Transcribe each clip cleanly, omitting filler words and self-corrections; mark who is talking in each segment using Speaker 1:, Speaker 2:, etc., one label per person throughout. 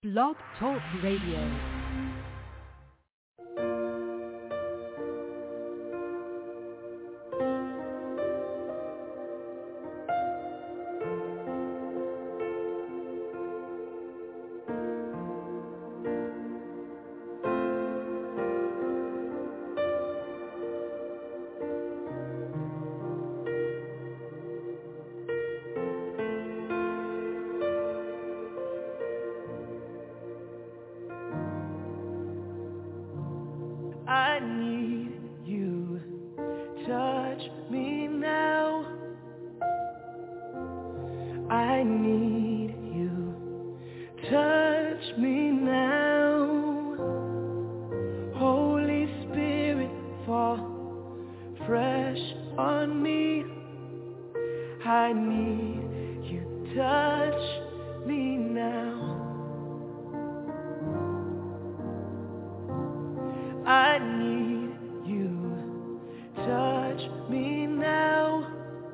Speaker 1: Blog Talk Radio.
Speaker 2: I need you, touch me now. I need you, touch me now. Holy Spirit, fall fresh on me. I need you, touch me now. I need you, touch me now.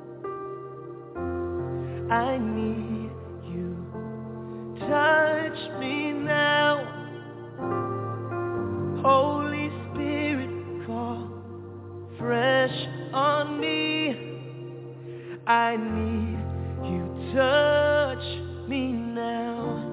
Speaker 2: I need you, touch me now. Holy Spirit, fall fresh on me. I need you, touch me now.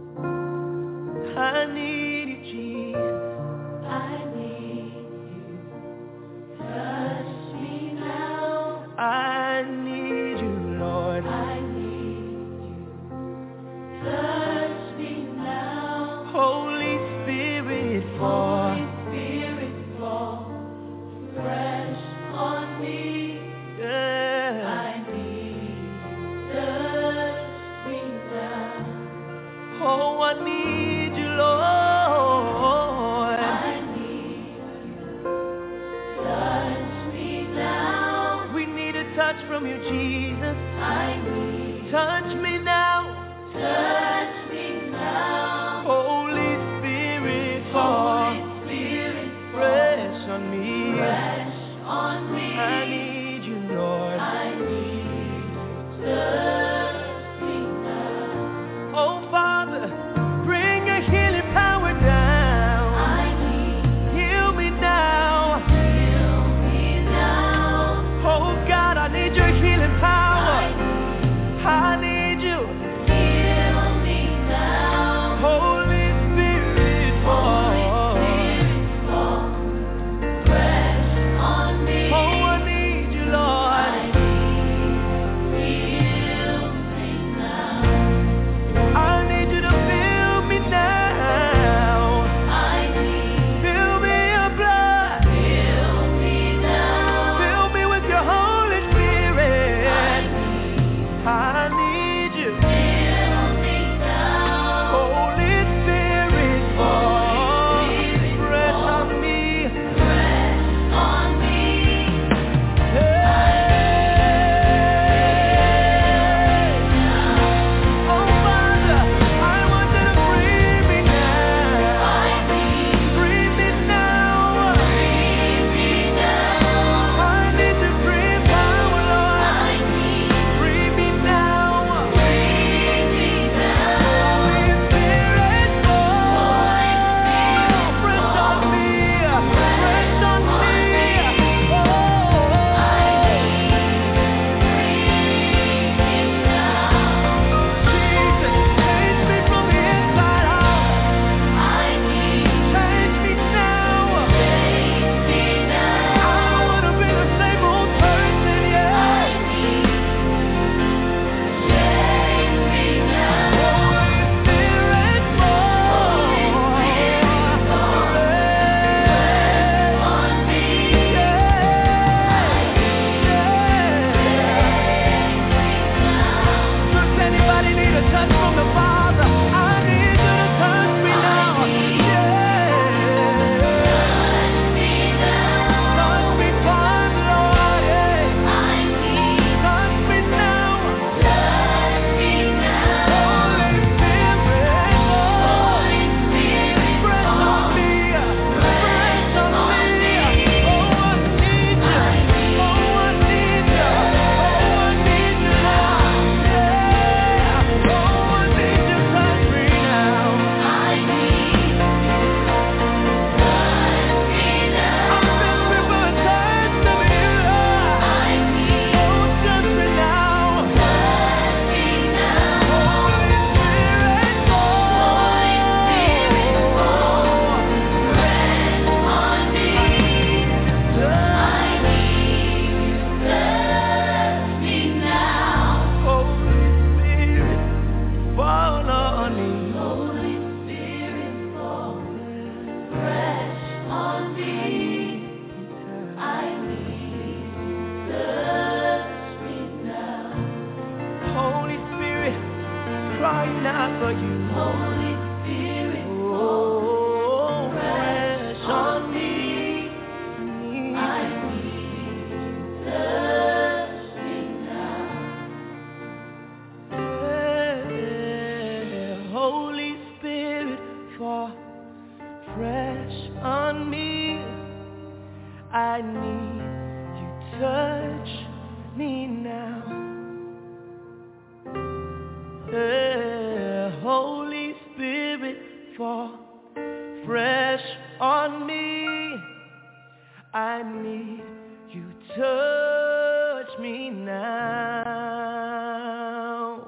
Speaker 2: I need you, Jesus. I need you, touch me now. I need you, Lord. I need you, touch me now. Holy Spirit, fall. Holy Spirit, fall fresh on me. Yeah. I need you, touch me now. Oh, I need you, Lord. Touch from you, Jesus. I need. Touch me now. Touch me now. Holy Spirit, fall. Holy Spirit, fresh on me. Fresh on me. I need you, Lord. I need you. Touch me now. Oh, Father, bring Spirit, fall fresh on me. I need you, touch me now.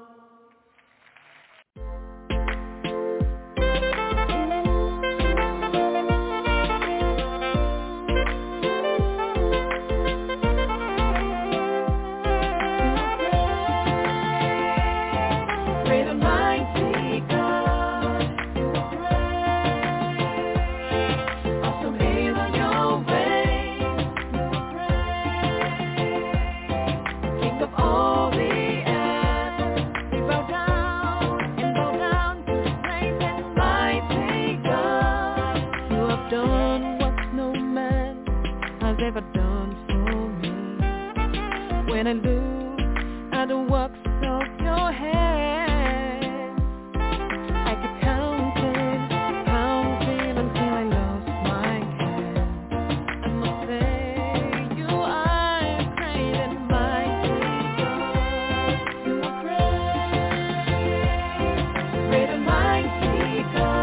Speaker 3: Ever done for me. When I look at the works of your hands, I keep counting until I lost my hand. I must say you are great and mighty God. You are great and mighty God.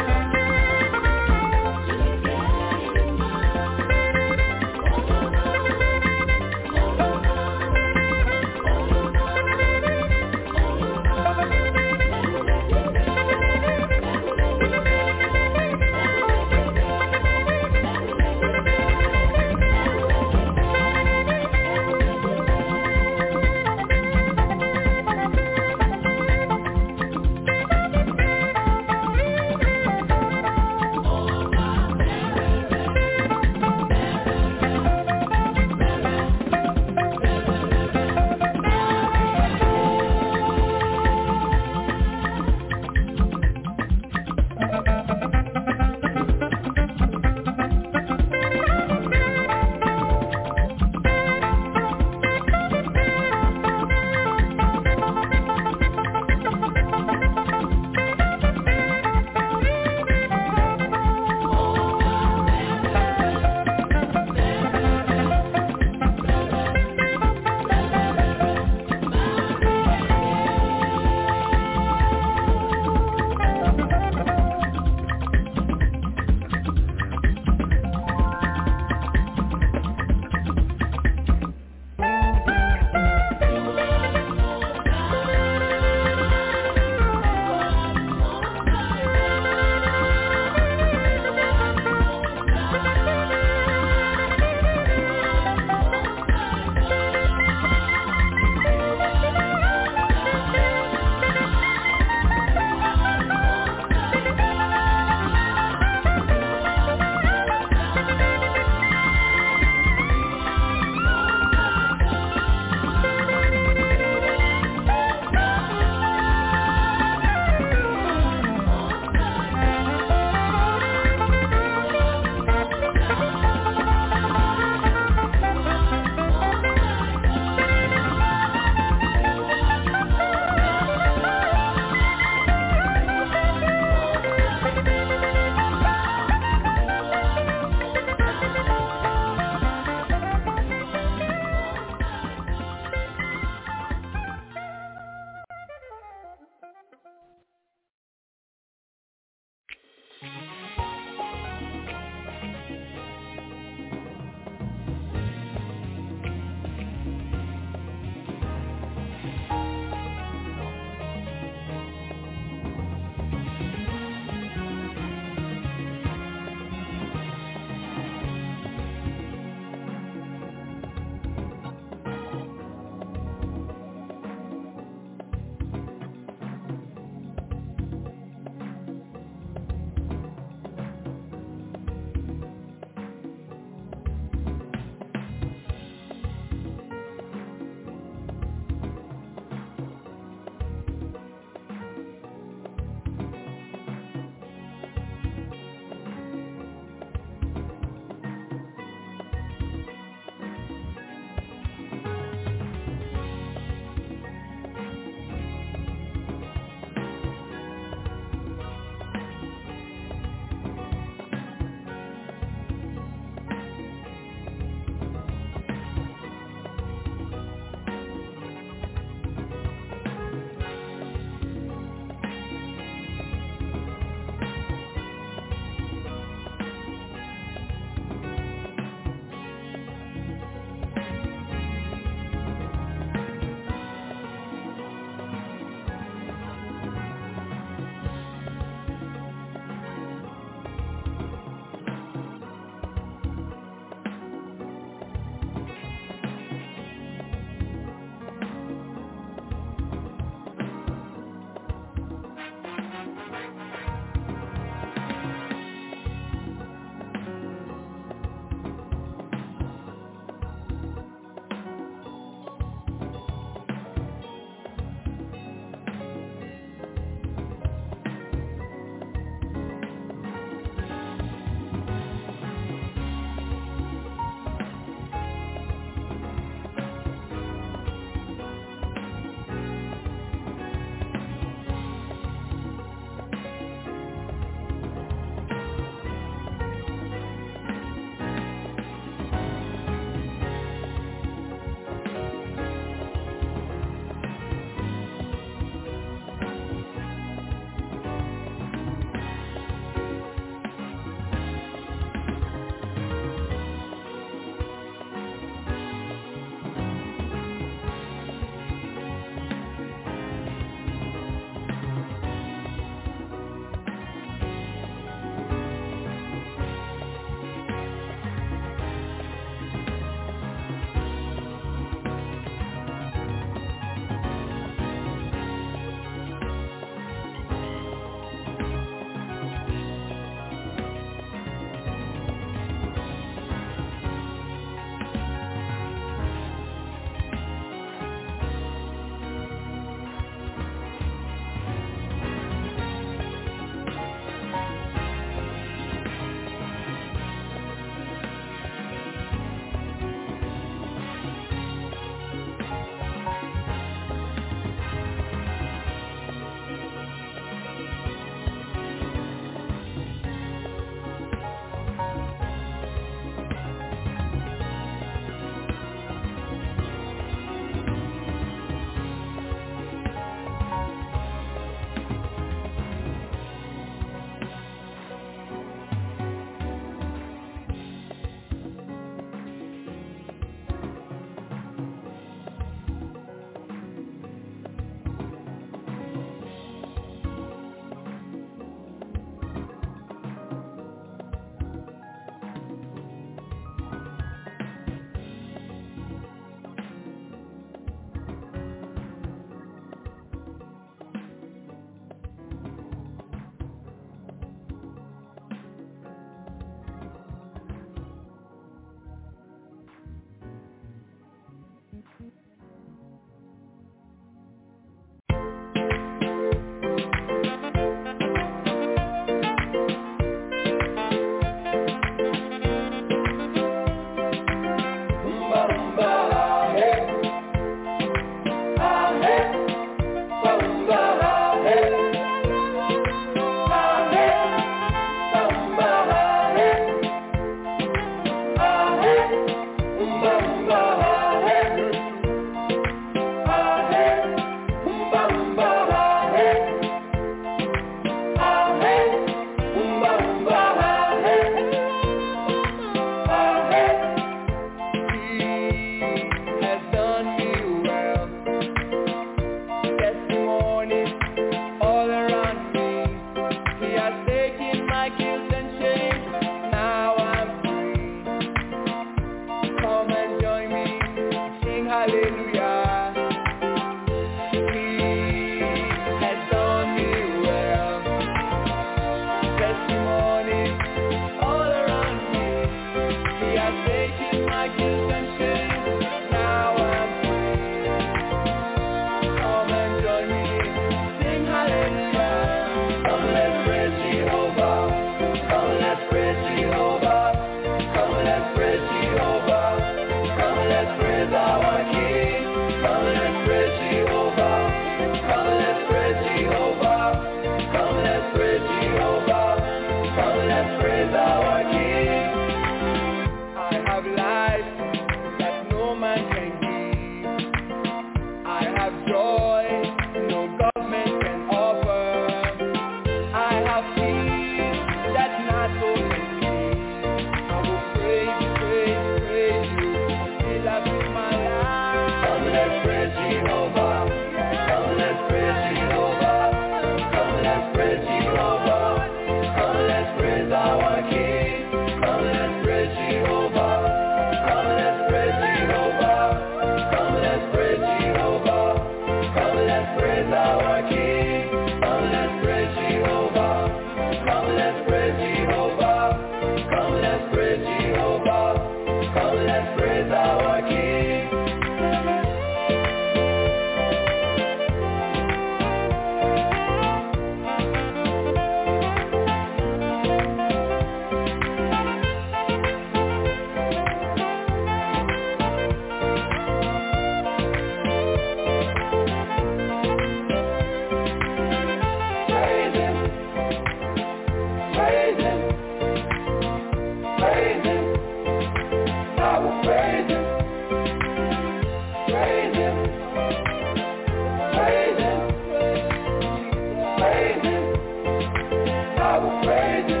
Speaker 2: praise Him. I will praise Him.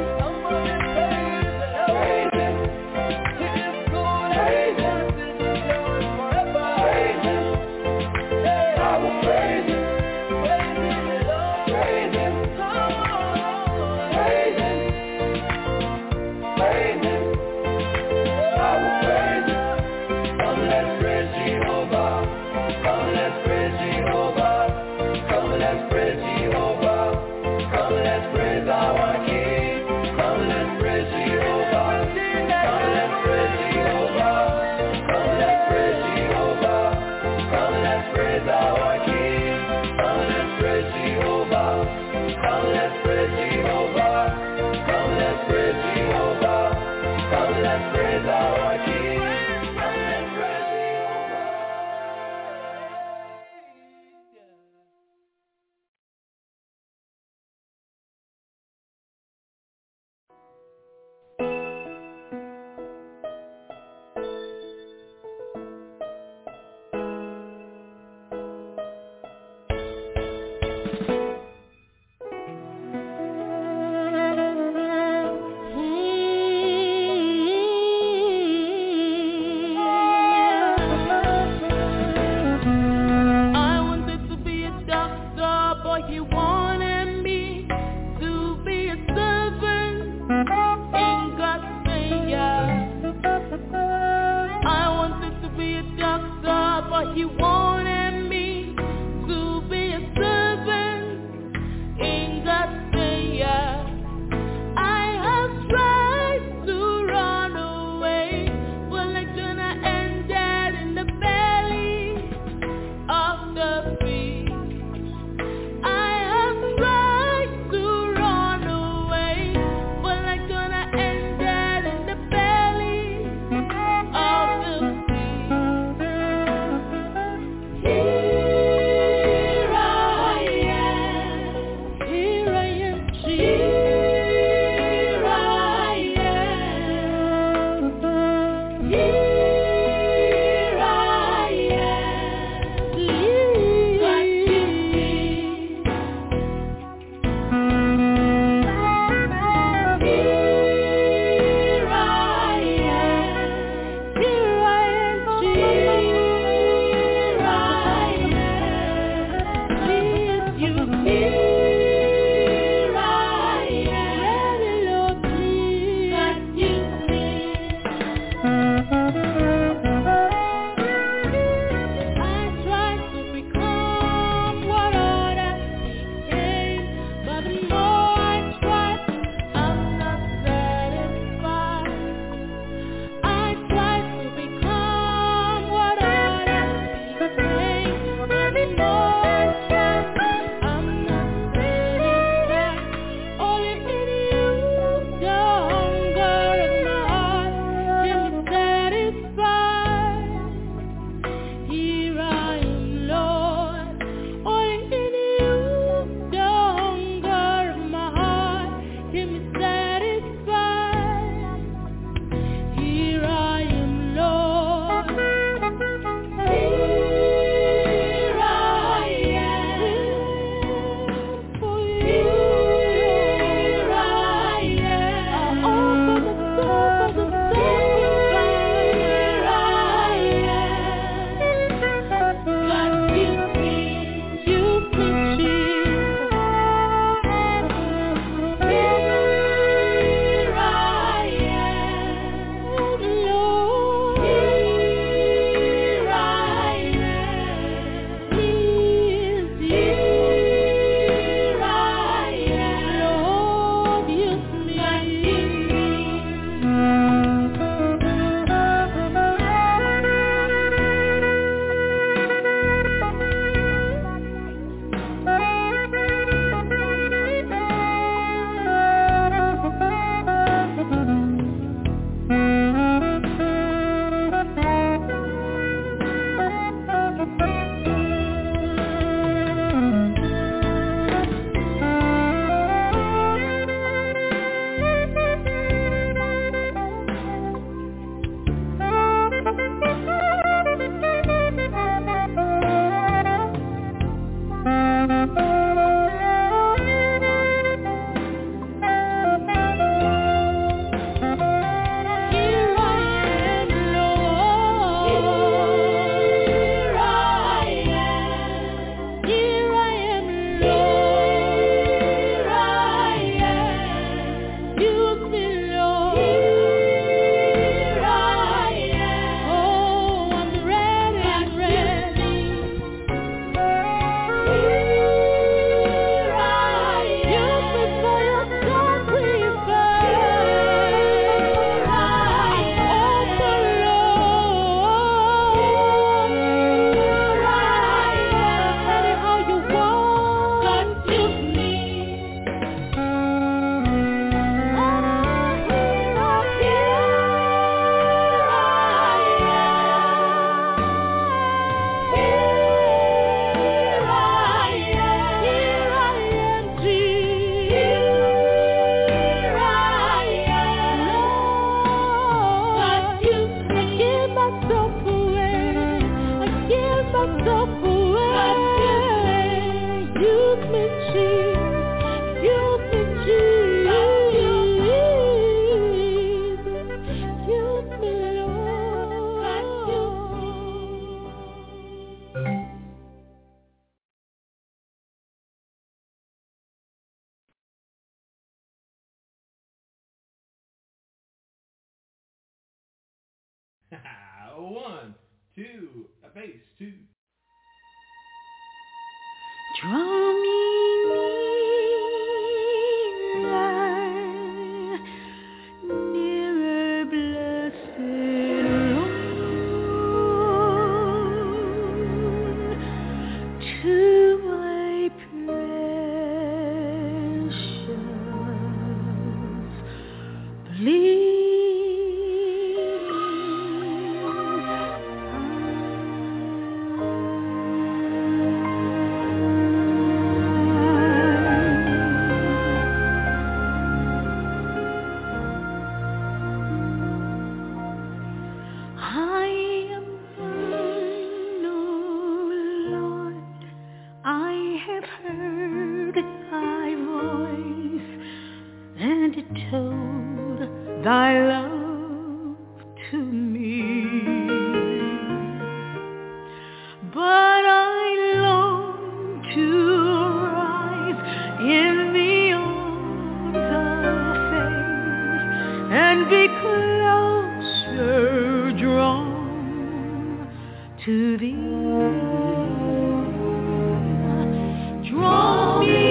Speaker 2: Praise Him. Praise Him. Praise Him. I will praise Him. Praise Him. Praise Him. Praise Him. I will praise Him. Come, let's praise Jehovah. Come, let's praise Jehovah. Come, let's praise Jehovah. Come, let's praise our King. Come, let's praise Jehovah. Come, let's praise Jehovah. Come, let's praise Jehovah. Come, let's praise our King. Come, let's praise Jehovah.
Speaker 4: 1, 2, a bass 2.
Speaker 3: Draw me nearer, blessed Lord, to my precious bleeding. Thy love to me, but I long to rise in the arms of faith and be closer drawn to thee. Draw me.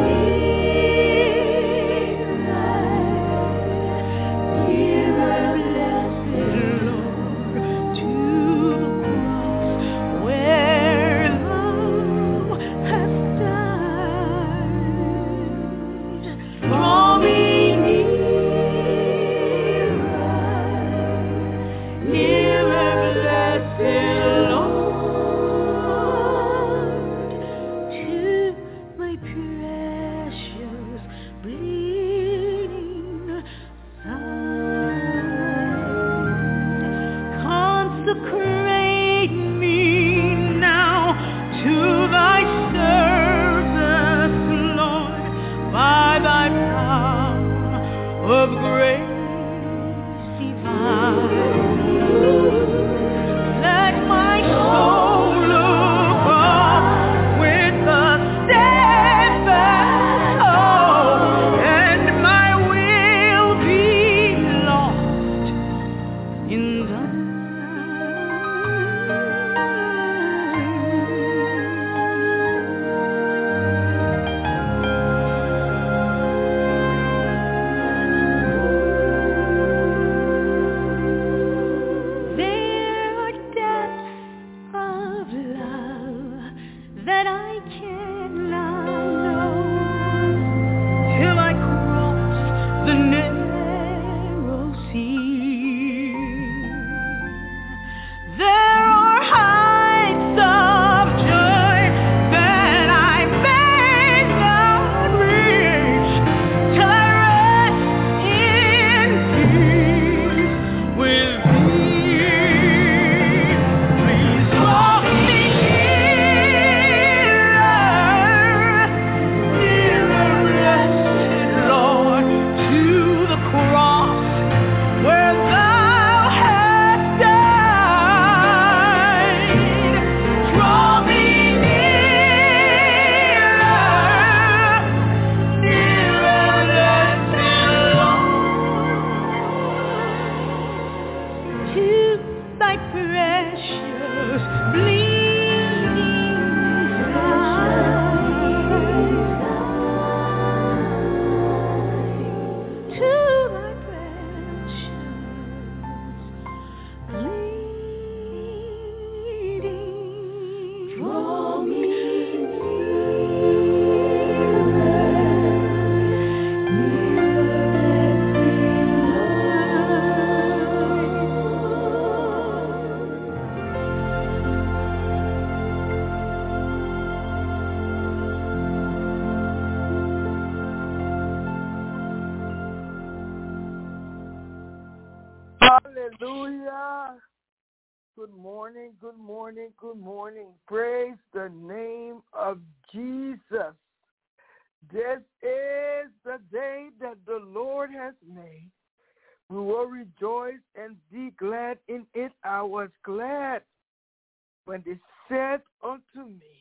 Speaker 5: Hallelujah. Good morning, good morning, good morning. Praise the name of Jesus. This is the day that the Lord has made. We will rejoice and be glad in it. I was glad when they said unto me,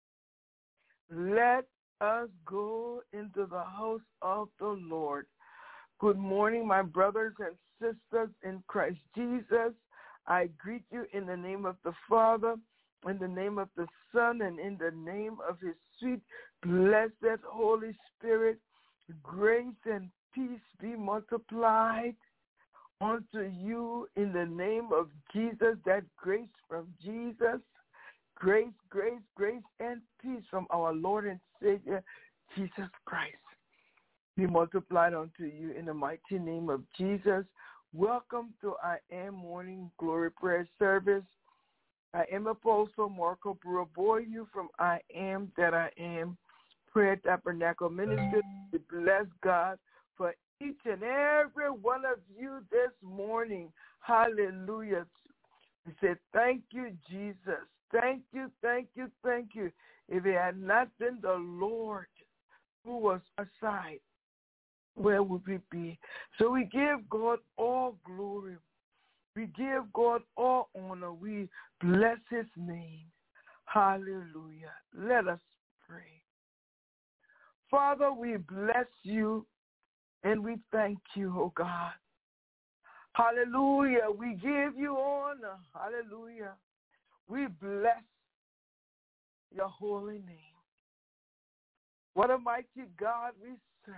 Speaker 5: let us go into the house of the Lord. Good morning, my brothers and sisters in Christ Jesus. I greet you in the name of the Father, in the name of the Son, and in the name of his sweet, blessed Holy Spirit. Grace and peace be multiplied unto you in the name of Jesus. That grace from Jesus, grace, and peace from our Lord and Savior, Jesus Christ, be multiplied unto you in the mighty name of Jesus. Welcome to I Am Morning Glory Prayer Service. I am Apostle Marco Buraboyu from I Am That I Am Prayer Tabernacle Ministry. We bless God for each and every one of you this morning. Hallelujah. We say thank you, Jesus. Thank you. If it had not been the Lord who was aside, where would we be? So we give God all glory. We give God all honor. We bless his name. Hallelujah. Let us pray. Father, we bless you and we thank you, oh God. Hallelujah. We give you honor. Hallelujah. We bless your holy name. What a mighty God we serve.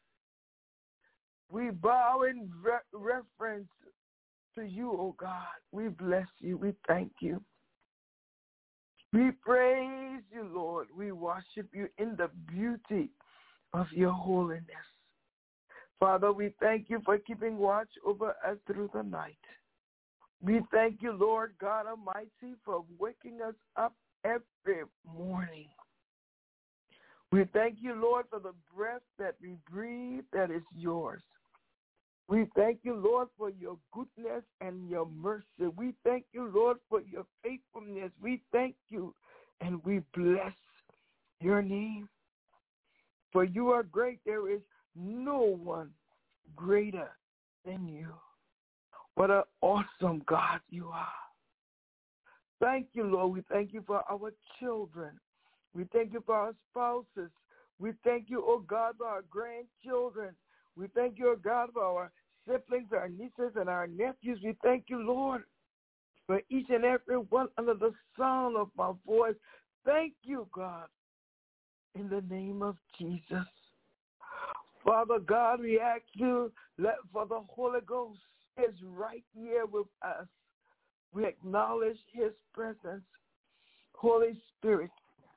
Speaker 5: We bow in reverence to you, oh God. We bless you. We thank you. We praise you, Lord. We worship you in the beauty of your holiness. Father, we thank you for keeping watch over us through the night. We thank you, Lord God Almighty, for waking us up every morning. We thank you, Lord, for the breath that we breathe that is yours. We thank you, Lord, for your goodness and your mercy. We thank you, Lord, for your faithfulness. We thank you and we bless your name. For you are great. There is no one greater than you. What an awesome God you are. Thank you, Lord. We thank you for our children. We thank you for our spouses. We thank you, oh God, for our grandchildren. We thank you, oh God, for our siblings, our nieces, and our nephews. We thank you, Lord, for each and every one under the sound of my voice. Thank you, God, in the name of Jesus. Father God, we ask you for the Holy Ghost is right here with us. We acknowledge his presence. Holy Spirit,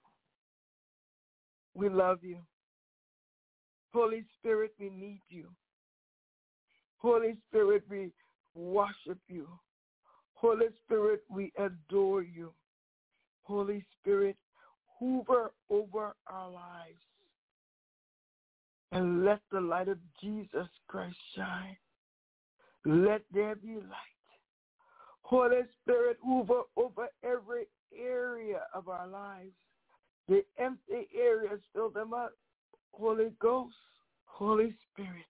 Speaker 5: we love you. Holy Spirit, we need you. Holy Spirit, we worship you. Holy Spirit, we adore you. Holy Spirit, hover over our lives and let the light of Jesus Christ shine. Let there be light. Holy Spirit, hover over every area of our lives. The empty areas, fill them up. Holy Ghost, Holy Spirit,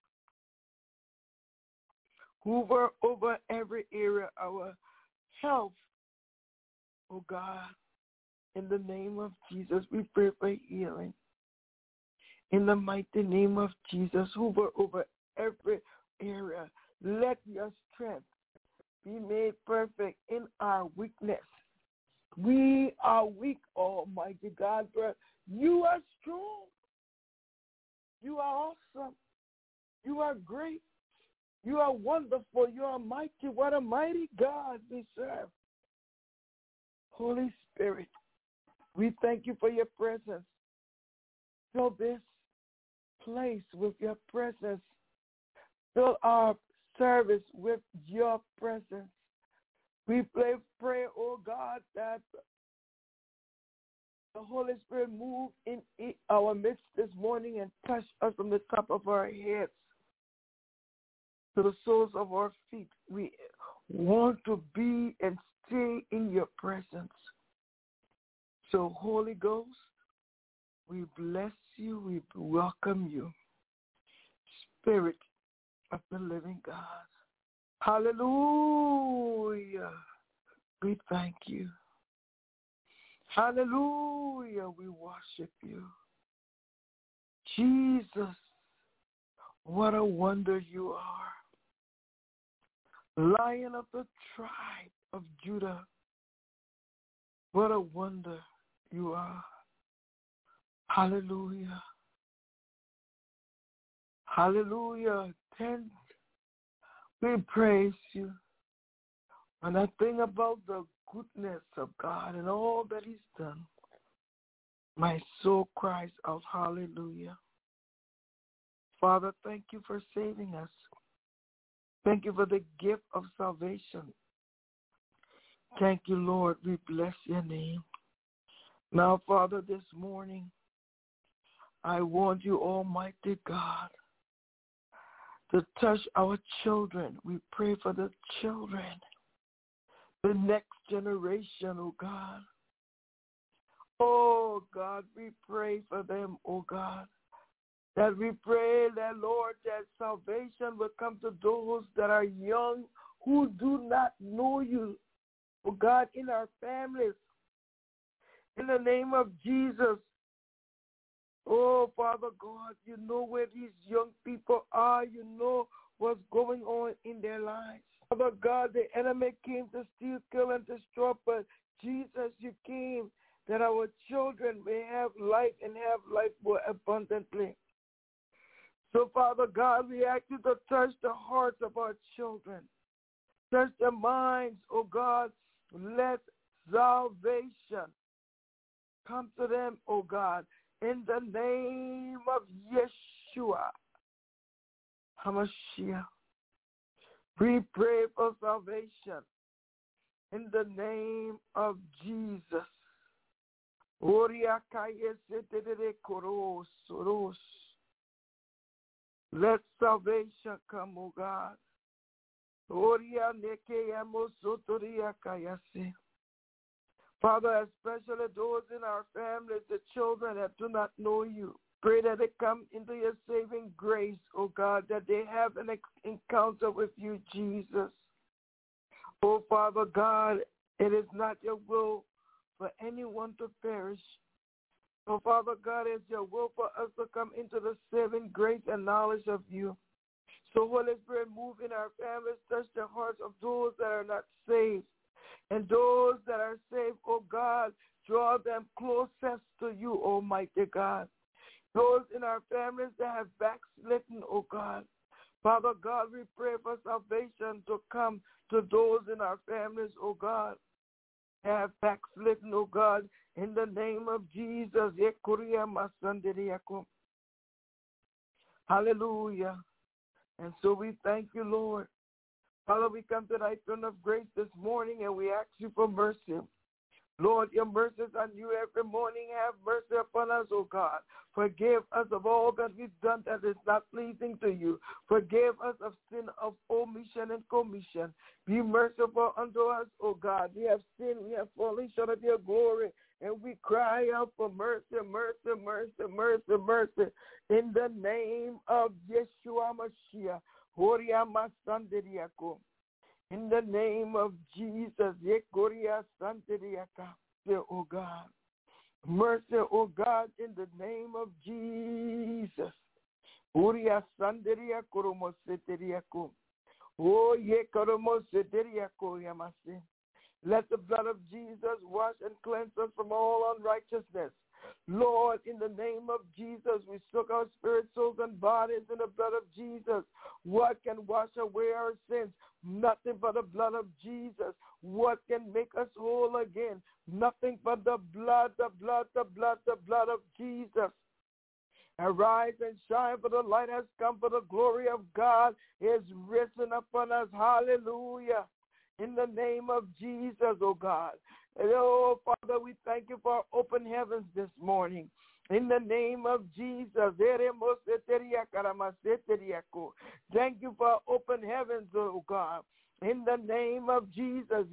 Speaker 5: hover over every area of our health, oh God. In the name of Jesus, we pray for healing. In the mighty name of Jesus, hover over every area. Let your strength be made perfect in our weakness. We are weak, Almighty God, but you are strong. You are awesome. You are great. You are wonderful. You are mighty. What a mighty God we serve. Holy Spirit, we thank you for your presence. Fill this place with your presence. Fill our service with your presence. We pray, oh God, that the Holy Spirit move in our midst this morning and touch us from the top of our heads to the soles of our feet. We want to be and stay in your presence. So, Holy Ghost, we bless you, we welcome you. Spirit of the living God. Hallelujah. We thank you. Hallelujah. We worship you. Jesus, what a wonder you are. Lion of the tribe of Judah. What a wonder you are. Hallelujah. Hallelujah. Then we praise you. When I think about the goodness of God and all that he's done, my soul cries out, hallelujah. Father, thank you for saving us. Thank you for the gift of salvation. Thank you, Lord. We bless your name. Now, Father, this morning, I want you, Almighty God, to touch our children. We pray for the children, the next generation, oh God. Oh God, we pray for them, oh God. That we pray that, Lord, that salvation will come to those that are young who do not know you, oh God, in our families. In the name of Jesus. Oh, Father God, you know where these young people are. You know what's going on in their lives. Father God, the enemy came to steal, kill, and destroy, but Jesus, you came that our children may have life and have life more abundantly. So, Father God, we ask you to touch the hearts of our children. Touch their minds, oh God. Let salvation come to them, oh God, in the name of Yeshua HaMashiach. We pray for salvation in the name of Jesus. Let salvation come, O God. Father, especially those in our families, the children that do not know you, pray that they come into your saving grace, O God, that they have an encounter with you, Jesus. Oh, Father God, it is not your will for anyone to perish. Oh, Father God, it's your will for us to come into the saving grace and knowledge of you. So, Holy Spirit, move in our families, touch the hearts of those that are not saved. And those that are saved, oh God, draw them closest to you, Almighty God. Those in our families that have backslidden, oh God. Father God, we pray for salvation to come to those in our families, oh God, that have backslidden, oh God, in the name of Jesus. Hallelujah. And so we thank you, Lord. Father, we come to thy throne of grace this morning and we ask you for mercy. Lord, your mercies are new every morning. Have mercy upon us, O God. Forgive us of all that we've done that is not pleasing to you. Forgive us of sin of omission and commission. Be merciful unto us, O God. We have sinned, we have fallen short of your glory, and we cry out for mercy, mercy, mercy, mercy, mercy. In the name of Yeshua Mashiach. In the name of Jesus, oh God. Mercy, oh God, in the name of Jesus. Oh, let the blood of Jesus wash and cleanse us from all unrighteousness. Lord, in the name of Jesus, we soak our spirit, souls, and bodies in the blood of Jesus. What can wash away our sins? Nothing but the blood of Jesus. What can make us whole again? Nothing but the blood, the blood, the blood, the blood of Jesus. Arise and shine, for the light has come, for the glory of God is risen upon us. Hallelujah. In the name of Jesus, oh God. And oh, Father, we thank you for open heavens this morning. In the name of Jesus. Thank you for open heavens, oh God. In the name of Jesus.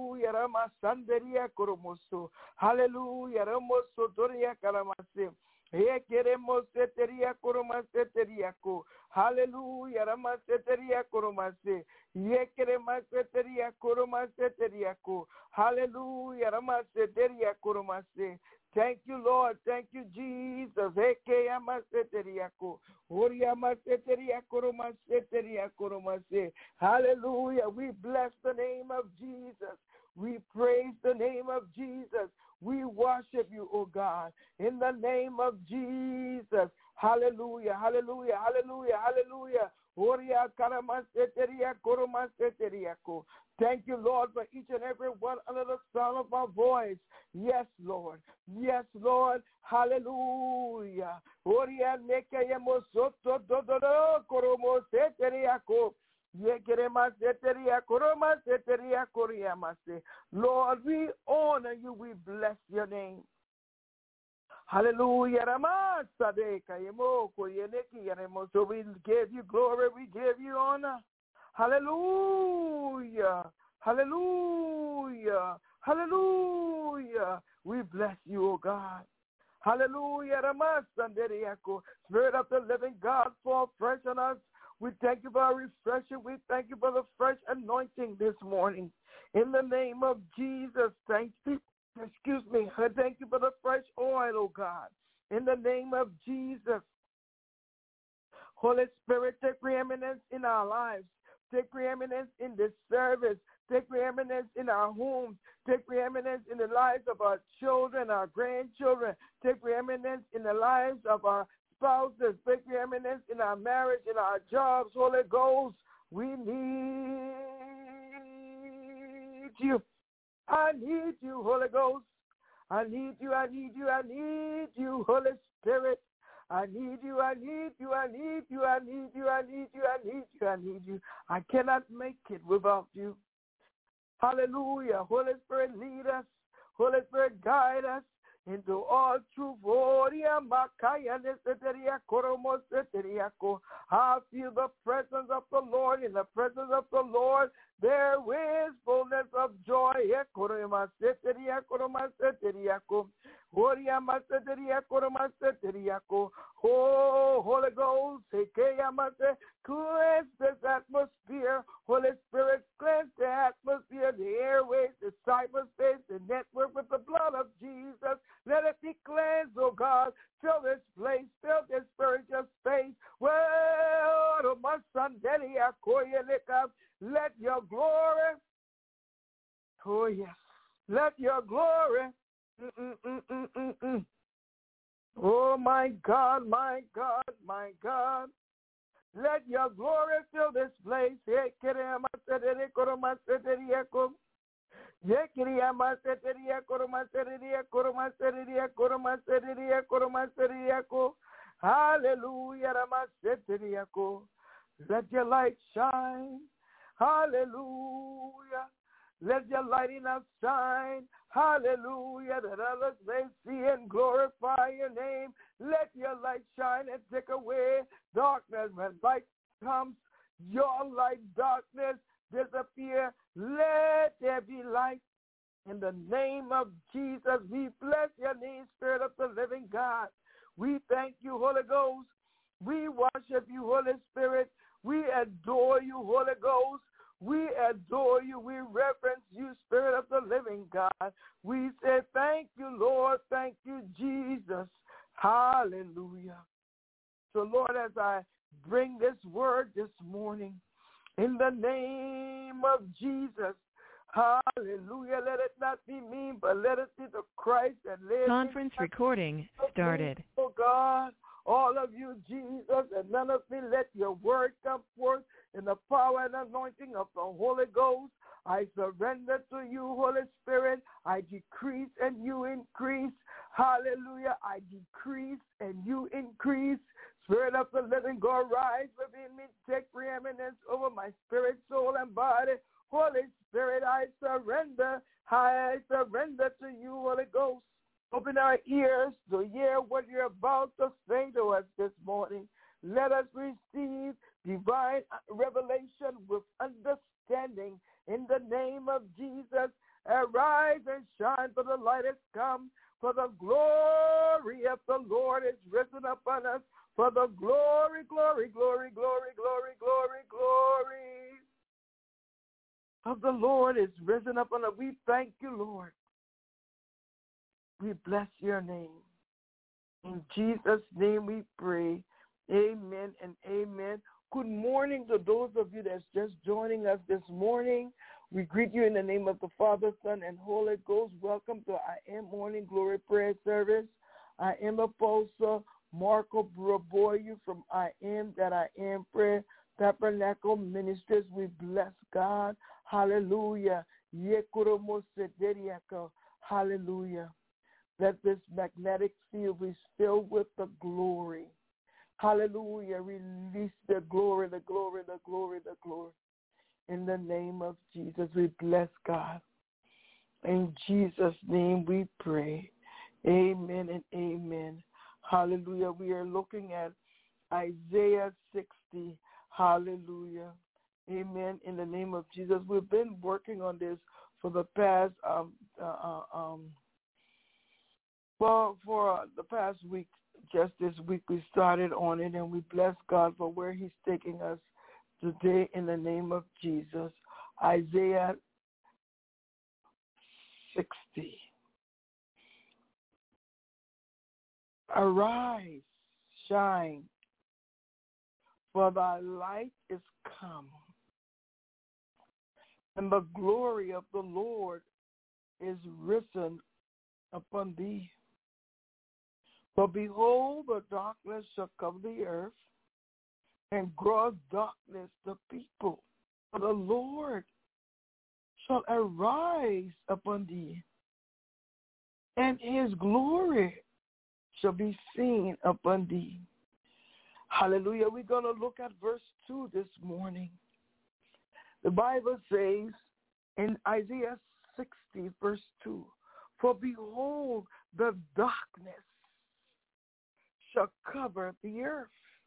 Speaker 5: Hallelujah. Hallelujah. Ekeremoseteria koromaseteriako. Hallelujah. Ramaseteria koromase. Yekeremaseteria koromaseteriako. Hallelujah. Ramaseteria koromase. Thank you, Lord. Thank you, Jesus. Ekeyamaseteriako. Oriamaseteria koromaseteria koromase. Hallelujah. We bless the name of Jesus. We praise the name of Jesus. We worship you, O God, in the name of Jesus. Hallelujah, hallelujah, hallelujah, hallelujah. Thank you, Lord, for each and every one under the sound of our voice. Yes, Lord. Yes, Lord. Hallelujah. Lord, we honor you. We bless your name. Hallelujah. So we give you glory. We give you honor. Hallelujah. Hallelujah. Hallelujah. We bless you, O God. Hallelujah. Spirit of the living God, fall fresh on us. We thank you for our refreshing. We thank you for the fresh anointing this morning. In the name of Jesus, thank you. Excuse me. I thank you for the fresh oil, oh God. In the name of Jesus. Holy Spirit, take preeminence in our lives. Take preeminence in this service. Take preeminence in our homes. Take preeminence in the lives of our children, our grandchildren. Take preeminence in the lives of our spouses. Take preeminence in our marriage, in our jobs. Holy Ghost, we need you. I need you, Holy Ghost. I need you, I need you, I need you, Holy Spirit. I need you, I need you, I need you, I need you, I need you, I need you, I need you. I cannot make it without you. Hallelujah. Holy Spirit, lead us. Holy Spirit, guide us into all truth. I feel the presence of the Lord. In the presence of the Lord, there is fullness of joy. Oh, Holy Ghost, cleanse this atmosphere. Holy Spirit, cleanse the atmosphere, the airways, the cyberspace, the network with the blood of Jesus. Let it be cleansed, oh God. Fill this place, fill this spiritual space. Well, my son, let your glory, oh yes, let your glory, oh my God, my God, my God. Let your glory fill this place. Hallelujah. Let your light shine. Hallelujah. Let your light in us shine. Hallelujah. That others may see and glorify your name. Let your light shine and take away darkness. When light comes, your light, darkness disappear. Let there be light. In the name of Jesus, we bless your name, Spirit of the living God. We thank you, Holy Ghost. We worship you, Holy Spirit. We adore you, Holy Ghost. We adore you. We reverence you, Spirit of the living God. We say thank you, Lord. Thank you, Jesus. Hallelujah. So, Lord, as I bring this word this morning, in the name of Jesus, hallelujah, let it not be me, but let it be the Christ that lives.
Speaker 1: Conference recording started.
Speaker 5: Oh, God, all of you, Jesus, and none of me, let your word come forth in the power and anointing of the Holy Ghost. I surrender to you, Holy Spirit. I decrease and you increase. Hallelujah. I decrease and you increase. Spirit of the living God, rise within me. Take preeminence over my spirit, soul, and body. Holy Spirit, I surrender. I surrender to you, Holy Ghost. Open our ears to hear what you're about to say to us this morning. Let us receive divine revelation with understanding. In the name of Jesus, arise and shine. shine, for the light has come, for the glory of the Lord is risen upon us, for the glory, glory, glory, glory, glory, glory, glory of the Lord is risen upon us. We thank you, Lord. We bless your name. In Jesus' name we pray. Amen and amen. Good morning to those of you that's just joining us this morning. We greet you in the name of the Father, Son, and Holy Ghost. Welcome to I Am Morning Glory Prayer Service. I am Apostle Marco Braboyu from I Am That I Am Prayer Tabernacle Ministries. We bless God. Hallelujah. Hallelujah. Let this magnetic field be filled with the glory. Hallelujah. Release the glory, the glory, the glory, the glory. In the name of Jesus, we bless God. In Jesus' name we pray. Amen and amen. Hallelujah. We are looking at Isaiah 60. Hallelujah. Amen. In the name of Jesus. We've been working on this for the past for the past week. Just this week we started on it, and we bless God for where he's taking us today in the name of Jesus. Isaiah 60. Arise, shine, for thy light is come, and the glory of the Lord is risen upon thee. For behold, the darkness shall cover the earth, and gross darkness the people. For the Lord shall arise upon thee, and his glory shall be seen upon thee. Hallelujah. We're going to look at verse 2 this morning. The Bible says in Isaiah 60, verse 2, for behold, the darkness shall cover the earth,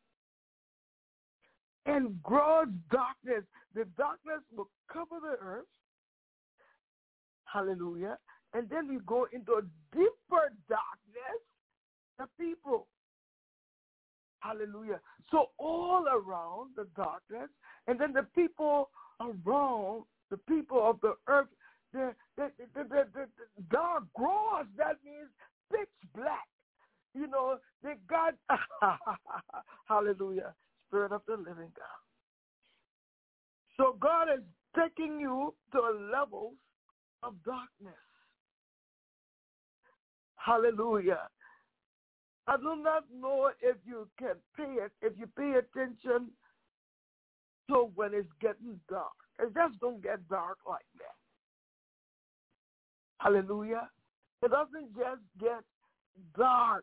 Speaker 5: and gross darkness. The darkness will cover the earth. Hallelujah. And then we go into a deeper darkness, the people. Hallelujah. So all around the darkness, and then the people around, the people of the earth, the dark gross, that means pitch black. You know, they got, hallelujah, Spirit of the living God. So God is taking you to a level of darkness. Hallelujah. I do not know if you can if you pay attention to when it's getting dark. It just don't get dark like that. Hallelujah. It doesn't just get dark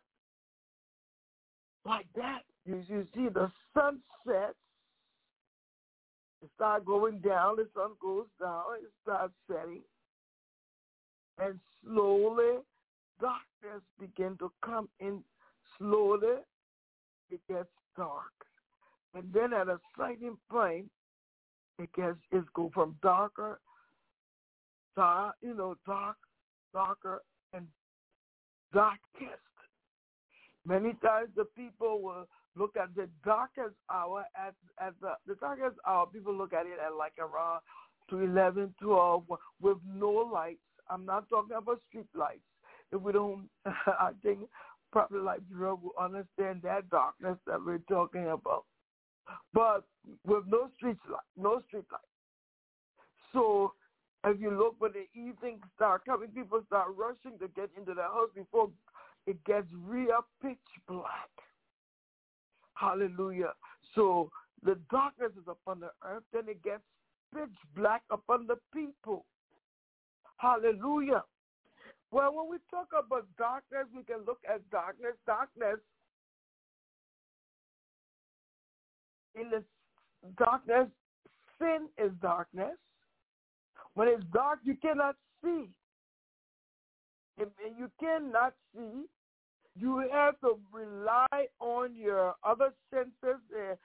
Speaker 5: like that. You see the sun sets, it starts going down, the sun goes down, it starts setting, and slowly darkness begins to come in. Slowly it gets dark, and then at a certain point it go from darker, darker, and darkest. Many times the people will look at the darkest hour the darkest hour. People look at it at like around 11, 12 with no lights. I'm not talking about street lights. If we don't, I think probably like Bureau will understand that darkness that we're talking about. But with no street light. So if you look when the evening start coming, people start rushing to get into the house before it gets real pitch black. Hallelujah. So the darkness is upon the earth, then it gets pitch black upon the people. Hallelujah. Well, when we talk about darkness, we can look at darkness. Darkness, in the darkness, sin is darkness. When it's dark, you cannot see. If you cannot see, you have to rely on your other senses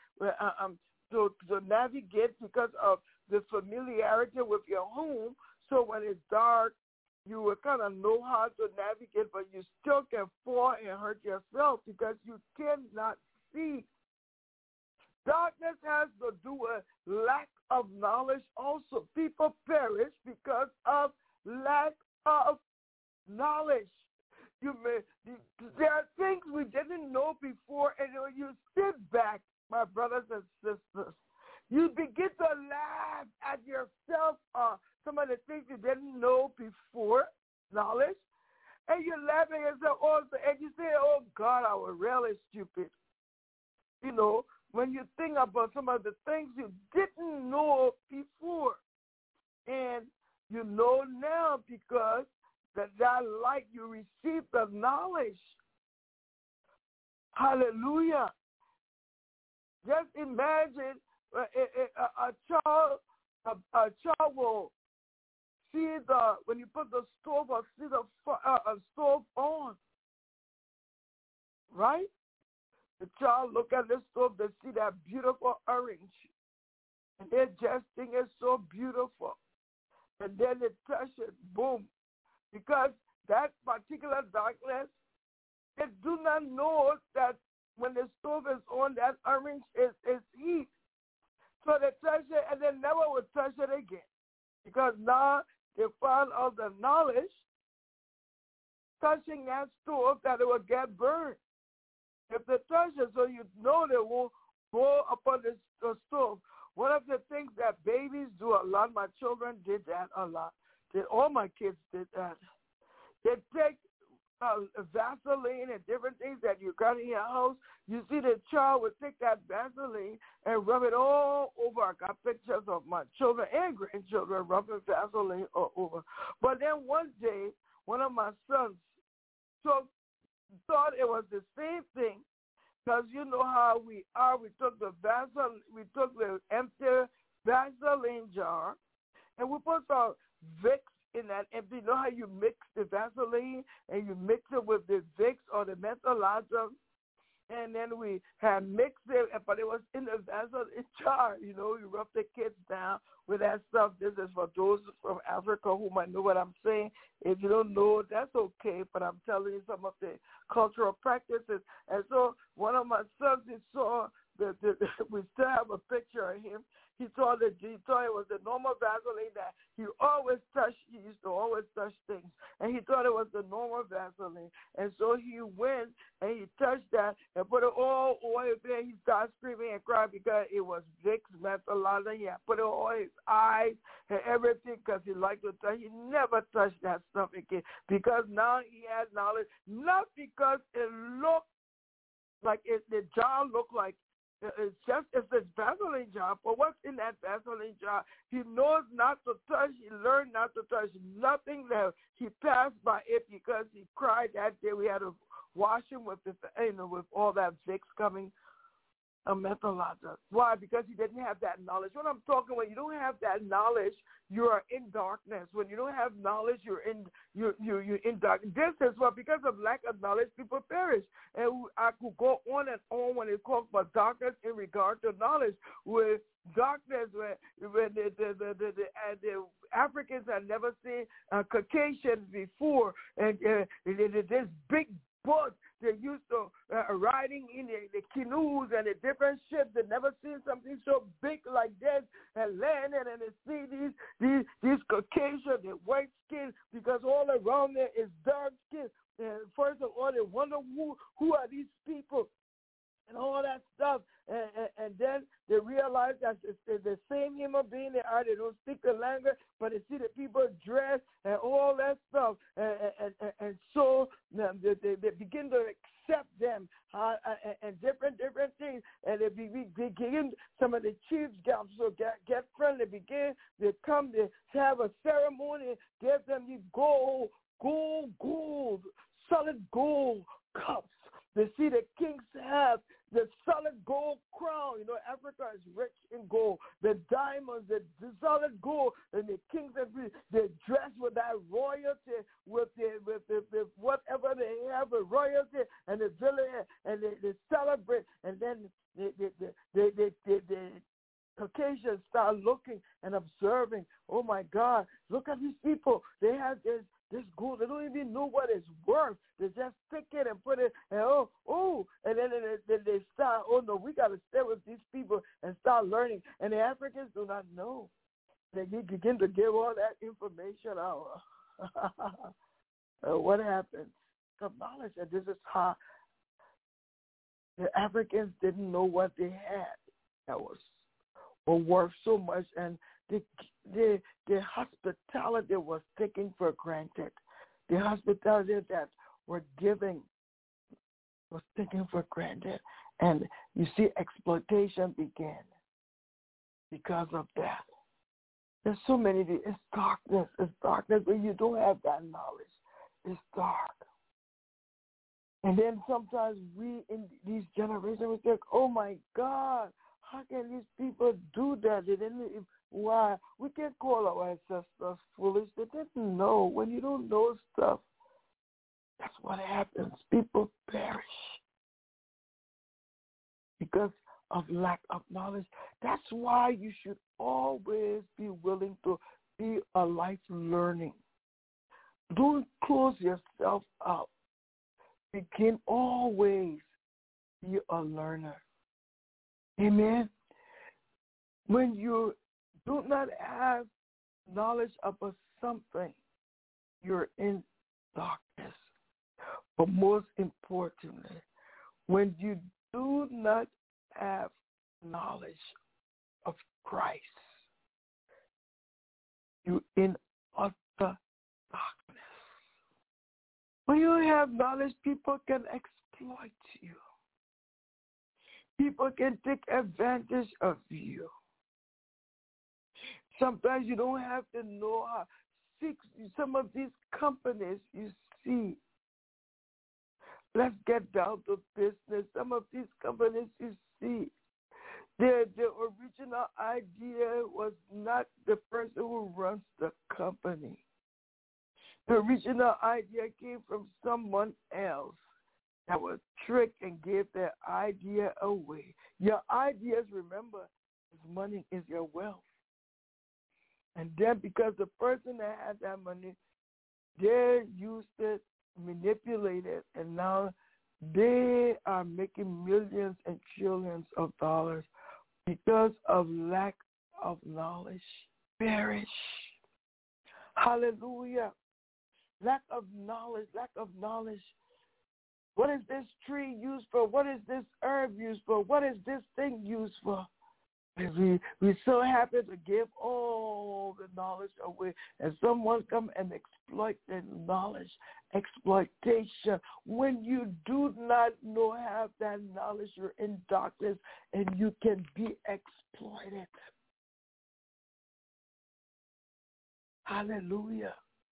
Speaker 5: to navigate because of the familiarity with your home. So when it's dark, you will kind of know how to navigate, but you still can fall and hurt yourself because you cannot see. Darkness has to do with lack of knowledge also. People perish because of lack of knowledge. There are things we didn't know before, and when you sit back, my brothers and sisters, you begin to laugh at yourself, some of the things you didn't know before, knowledge, and you laugh at yourself also, and you say, oh, God, I was really stupid. You know, when you think about some of the things you didn't know before, and you know now because that light you received the knowledge. Hallelujah. Just imagine a child will see when you put the stove or see the stove on, right? The child look at the stove, they see that beautiful orange, and they just think it's so beautiful, and then they touch it, boom, because that particular darkness, they do not know that when the stove is on, that orange is heat. So they touch it, and they never will touch it again, because now they found out the knowledge, touching that stove, that it will get burned. If they touch it, so you know they won't go upon the stove. One of the things that babies do a lot, my children did that a lot. All my kids did that. They take Vaseline and different things that you got in your house. You see the child would take that Vaseline and rub it all over. I got pictures of my children and grandchildren rubbing Vaseline all over. But then one day, one of my sons thought it was the same thing, because you know how we are. We took the empty Vaseline jar, and we put some Vicks in that empty. You know how you mix the Vaseline and you mix it with the Vicks or the mentholatum, and then we had mixed it, but it was in the Vaseline jar. You know, you rub the kids down with that stuff. This is for those from Africa who might know what I'm saying. If you don't know, that's okay, but I'm telling you some of the cultural practices. And so one of my sons, he saw we still have a picture of him. He thought it was the normal Vaseline that he always touched. He used to always touch things, and he thought it was the normal Vaseline. And so he went and he touched that and put it all over there. He started screaming and crying because it was Vicks mentholatum. He had put it on his eyes and everything because he liked to touch. He never touched that stuff again because now he has knowledge. Not because it looked like the jar looked like. It's a Vaseline jar, but what's in that Vaseline jar? He knows not to touch. He learned not to touch nothing that he passed by it because he cried that day. We had to wash him with with all that Vicks coming. A mentholatum. Why? Because he didn't have that knowledge. When I'm talking, when you don't have that knowledge, you are in darkness. When you don't have knowledge, you're in darkness. This is what, because of lack of knowledge, people perish. And I could go on and on when it talks about darkness in regard to knowledge. With darkness, where the Africans had never seen Caucasians before, and this big boat. They used to riding in the canoes and the different ships. They never seen something so big like this and landing, and they see these Caucasian, the white skin, because all around there is dark skin. And first of all, they wonder who are these people and all that stuff. And then they realize that it's the same human being they are. They don't speak the language, but they see the people dress and all that stuff. And so they begin to accept them and different things. And they begin, some of the chiefs get friendly. They come, they have a ceremony, give them these gold, solid gold cups. They see the kings have the solid gold crown. You know, Africa is rich in gold. The diamonds, the solid gold, and the kings, they dress with that royalty, with whatever they have, a royalty, and the village, and they celebrate, and then the Caucasians start looking and observing. Oh my God! Look at these people. They have this know what it's worth. They just take it and put it, and and then they start, oh no, we got to stay with these people and start learning. And the Africans do not know. They begin to give all that information out. What happens? Some knowledge, and this is how the Africans didn't know what they had that was worth so much, and the hospitality was taken for granted. The hospitality that were giving was taken for granted, and you see exploitation began because of that. There's so many. It's darkness. It's darkness when you don't have that knowledge. It's dark. And then sometimes we in these generations we think, oh my God, how can these people do that? They didn't. Why? We can't call our ancestors foolish. They didn't know. When you don't know stuff, that's what happens. People perish because of lack of knowledge. That's why you should always be willing to be a life learning. Don't close yourself up. Begin always be a learner. Amen. When you do not have knowledge about something, you're in darkness. But most importantly, when you do not have knowledge of Christ, you're in utter darkness. When you have knowledge, people can exploit you. People can take advantage of you. Sometimes you don't have to know how. Some of these companies you see, let's get down to business. Some of these companies you see, the original idea was not the person who runs the company. The original idea came from someone else that was tricked and gave their idea away. Your ideas, remember, is money, is your wealth. And then because the person that had that money, they used it, manipulated it, and now they are making millions and trillions of dollars because of lack of knowledge. Perish. Hallelujah. Lack of knowledge, lack of knowledge. What is this tree used for? What is this herb used for? What is this thing used for? We so happy to give all the knowledge away, and someone come and exploit the knowledge. Exploitation. When you do not have that knowledge, you're in darkness, and you can be exploited. Hallelujah.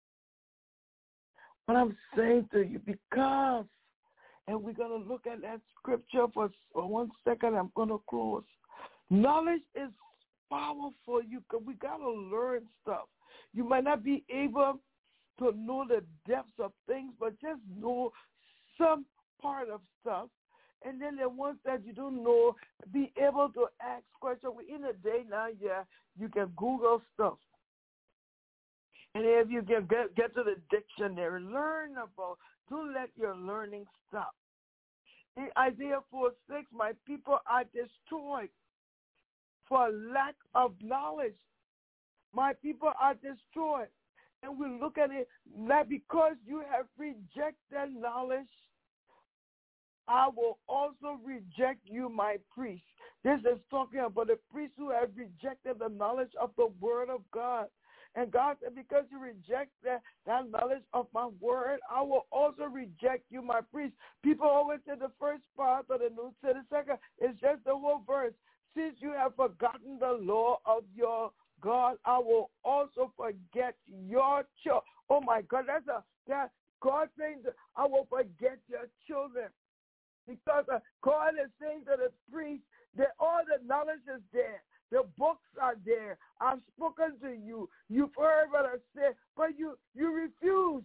Speaker 5: What I'm saying to you, because, and we're going to look at that scripture for 1 second, I'm going to close. Knowledge is powerful. We got to learn stuff. You might not be able to know the depths of things, but just know some part of stuff. And then the ones that you don't know, be able to ask questions. We're in a day now, you can Google stuff. And if you can get to the dictionary, learn about, don't let your learning stop. In Isaiah 4:6, my people are destroyed for lack of knowledge. My people are destroyed. And we look at it, that because you have rejected knowledge, I will also reject you, my priest. This is talking about the priests who have rejected the knowledge of the word of God. And God said, because you reject that knowledge of my word, I will also reject you, my priest. People always say the first part of the New to the second is just the whole verse. Since you have forgotten the law of your God, I will also forget your children. Oh my God, that God saying that I will forget your children. Because God is saying to the priest that all the knowledge is there. The books are there. I've spoken to you. You've heard what I said, but you refuse.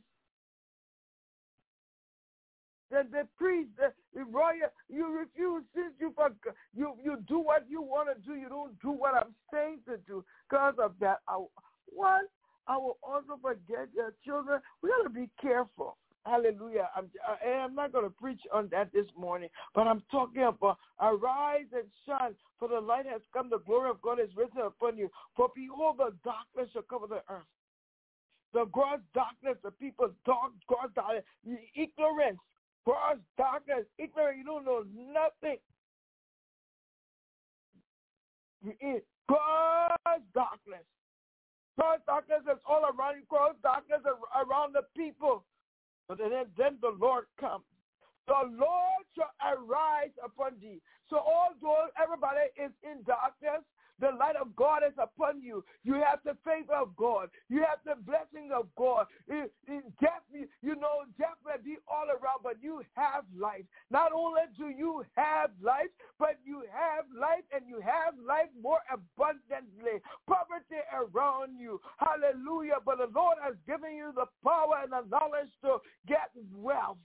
Speaker 5: The priest, the royal, you refuse. Since you do what you want to do, you don't do what I'm saying to do. Because of that, I will also forget your children. We got to be careful. Hallelujah. I'm not going to preach on that this morning, but I'm talking about arise and shine, for the light has come, the glory of God is risen upon you. For behold, the darkness shall cover the earth. The gross darkness, the people, gross darkness, ignorance, gross darkness, ignorant, you don't know nothing. Gross darkness. Gross darkness is all around you, gross darkness around the people. But then the Lord comes. The Lord shall arise upon thee. So although everybody is in darkness, the light of God is upon you. You have the favor of God. You have the blessing of God. Death may be all around, but you have life. Not only do you have life, but you have life, and you have life more abundantly. Poverty around you. Hallelujah. But the Lord has given you the power and the knowledge to get wealth.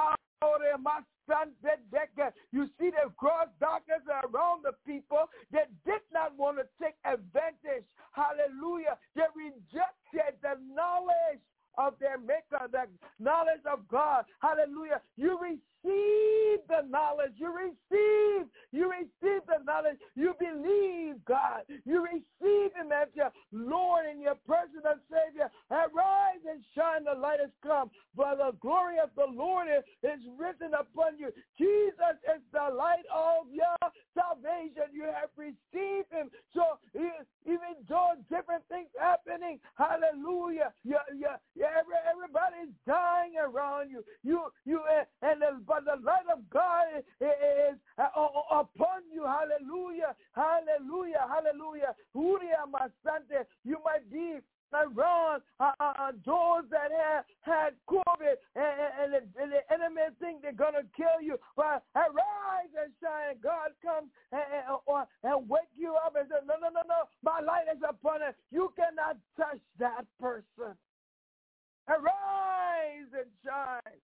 Speaker 5: You see the gross darkness around the people that did not want to take advantage. Hallelujah. They rejected the knowledge of their maker, the knowledge of God. Hallelujah. You receive the knowledge. You receive the knowledge. You believe God. You receive him as your Lord and your personal Savior. Arise and shine, the light has come. For the glory of the Lord is risen upon you. Jesus is the light of your salvation. You have received him. So even though different things happening, hallelujah, everybody's dying around you. But the light of God is upon you. Hallelujah, hallelujah, hallelujah. You might be around those that had COVID, and the enemy think they're going to kill you. But arise and shine. God comes and wake you up and say, no, my light is upon it. You cannot touch that person. Arise and shine.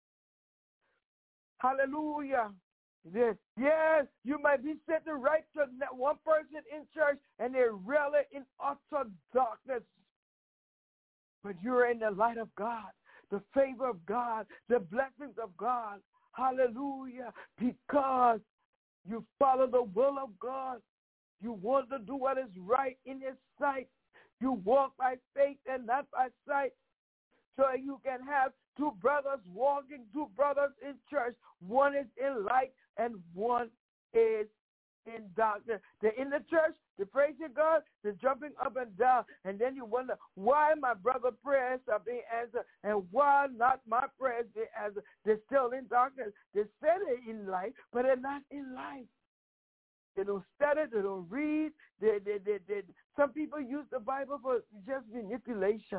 Speaker 5: Hallelujah. Yes, you might be sitting right to one person in church and they're really in utter darkness. But you're in the light of God, the favor of God, the blessings of God. Hallelujah. Because you follow the will of God. You want to do what is right in his sight. You walk by faith and not by sight. So you can have two brothers walking, two brothers in church. One is in light and one is in darkness. They're in the church, they're praising God, they're jumping up and down. And then you wonder, why my brother's prayers are being answered and why not my prayers being answered? They're still in darkness. They say they're in light, but they're not in light. They don't study, they don't read. Some people use the Bible for just manipulation.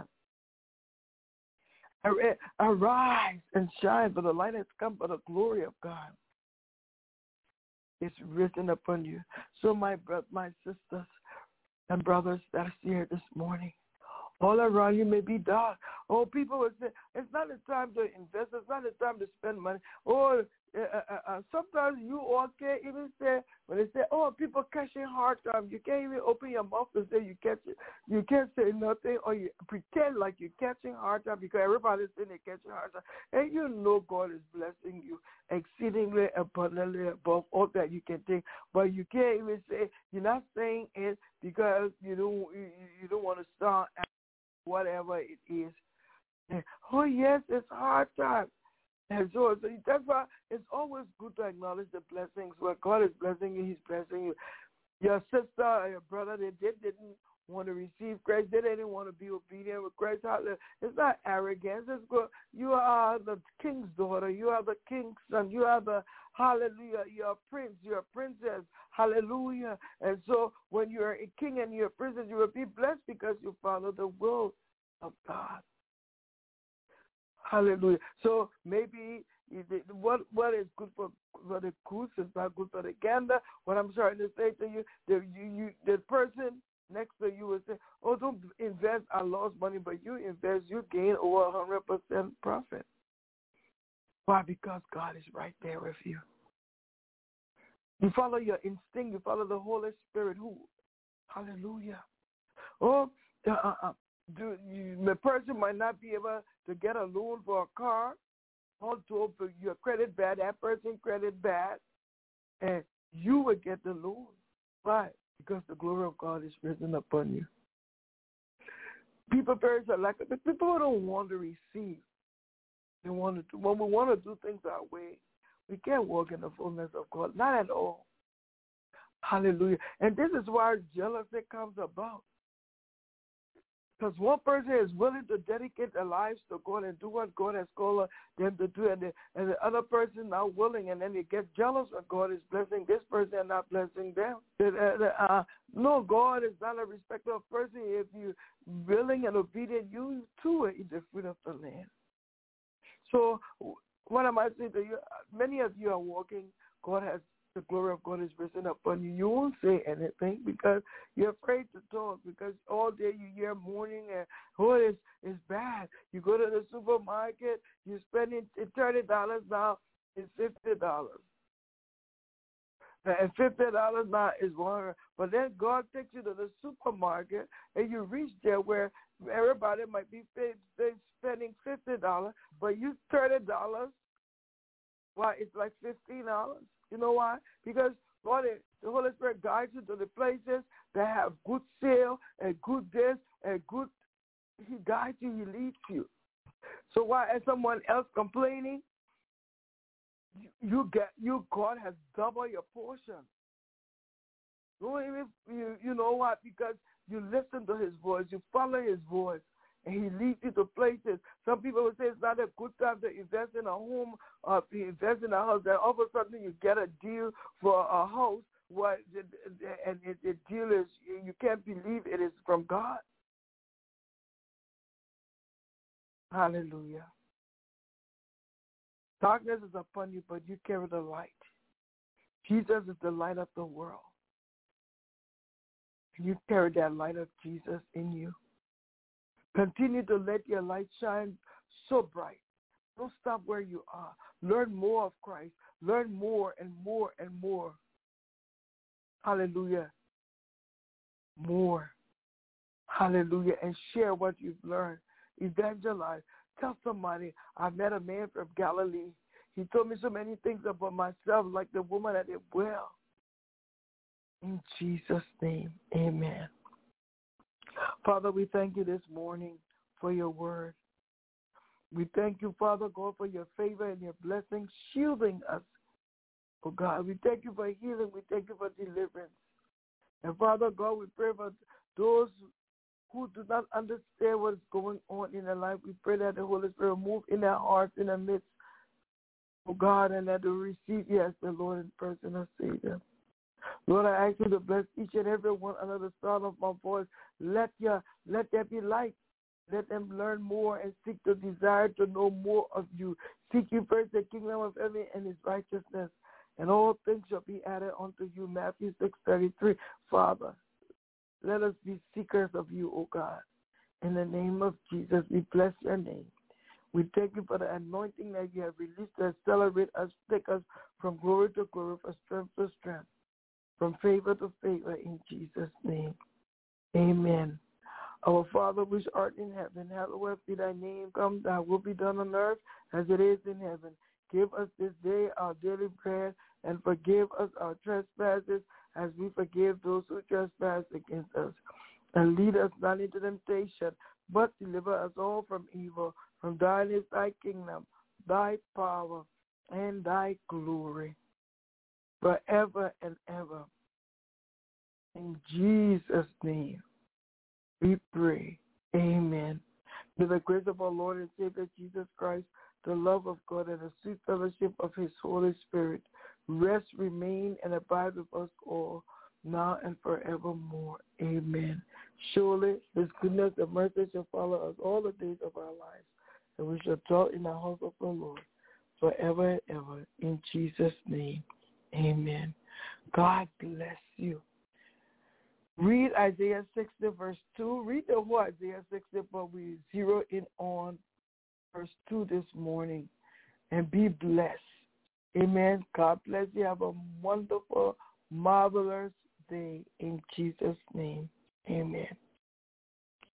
Speaker 5: Arise and shine, for the light has come, for the glory of God is risen upon you. So my sisters and brothers that are here this morning, all around you may be dark. Oh, people will say, it's not the time to invest. It's not the time to spend money. Oh, sometimes you all can't even say, when they say, oh, people catching hard time, you can't even open your mouth to say you catch it. You can't say nothing, or you pretend like you're catching hard time because everybody's saying they're catching hard time. And you know God is blessing you exceedingly abundantly above all that you can think. But you can't even say, you're not saying it because you don't want to start whatever it is. Oh, yes, it's hard time. And so that's why it's always good to acknowledge the blessings. Where God is blessing you, he's blessing you. Your sister or your brother, they didn't want to receive Christ. They didn't want to be obedient with Christ. It's not arrogance. It's good. You are the king's daughter. You are the king's son. You are the, hallelujah, you're a prince. You're a princess. Hallelujah. And so when you're a king and you're a princess, you will be blessed because you follow the will of God. Hallelujah. So maybe what is good for the goose is not good for the gander. What I'm trying to say to you, the person next to you will say, oh, don't invest, I lost money, but you invest, you gain over 100% profit. Why? Because God is right there with you. You follow your instinct. You follow the Holy Spirit. Who? Hallelujah. Oh, the person might not be able to get a loan for a car, although your credit bad, that person credit bad, and you will get the loan. Why? Because the glory of God is risen upon you. People perish are like people don't want to receive. They want to. When we want to do things our way, we can't walk in the fullness of God. Not at all. Hallelujah. And this is why jealousy comes about. Because one person is willing to dedicate their lives to God and do what God has called them to do, and the other person not willing, and then they get jealous when God is blessing this person and not blessing them. No, God is not a respecter of person. If you're willing and obedient, you too will eat the fruit of the land. So what am I saying to you? Many of you are walking. God has the glory of God is risen upon you. You won't say anything because you're afraid to talk, because all day you hear mourning and, it's bad. You go to the supermarket, you're spending $30 now, it's $50. And $50 now is $100. But then God takes you to the supermarket and you reach there where everybody might be spending $50, but you $30. Why? It's like $15. You know why? Because God, the Holy Spirit guides you to the places that have good sale and good this and good. He guides you. He leads you. So why is someone else complaining? God has doubled your portion. You know what? Because you listen to His voice, you follow His voice, and He leads you to places. Some people will say it's not a good time to invest in a home or invest in a house. Then all of a sudden you get a deal for a house, and the deal is, you can't believe it is from God. Hallelujah. Darkness is upon you, but you carry the light. Jesus is the light of the world. You carry that light of Jesus in you. Continue to let your light shine so bright. Don't stop where you are. Learn more of Christ. Learn more and more and more. Hallelujah. More. Hallelujah. And share what you've learned. Evangelize. Tell somebody, I met a man from Galilee. He told me so many things about myself, like the woman at the well. In Jesus' name, amen. Father, we thank you this morning for your word. We thank you, Father God, for your favor and your blessing, shielding us. Oh, God, we thank you for healing. We thank you for deliverance. And, Father God, we pray for those who do not understand what is going on in their life. We pray that the Holy Spirit move in their hearts, in their midst, oh, God, and that they receive you as the Lord and personal Savior. Lord, I ask you to bless each and every one under the sound of my voice. Let there be light. Let them learn more and seek the desire to know more of you. Seek you first, the kingdom of heaven and His righteousness, and all things shall be added unto you. Matthew 6:33. Father, let us be seekers of you, O God. In the name of Jesus, we bless your name. We thank you for the anointing that you have released to accelerate us, take us from glory to glory, from strength to strength, from favor to favor, in Jesus' name. Amen. Our Father, which art in heaven, hallowed be thy name. Come, thy will be done on earth as it is in heaven. Give us this day our daily bread, and forgive us our trespasses as we forgive those who trespass against us. And lead us not into temptation, but deliver us all from evil. From thine is thy kingdom, thy power, and thy glory, forever and ever. In Jesus' name we pray. Amen. May the grace of our Lord and Savior Jesus Christ, the love of God, and the sweet fellowship of His Holy Spirit rest, remain, and abide with us all, now and forevermore. Amen. Surely His goodness and mercy shall follow us all the days of our lives, and we shall dwell in the house of the Lord forever and ever. In Jesus' name, amen. God bless you. Read Isaiah 60, verse 2. Read the whole Isaiah 60, but we zero in on verse 2 this morning. And be blessed. Amen. God bless you. Have a wonderful, marvelous day in Jesus' name. Amen.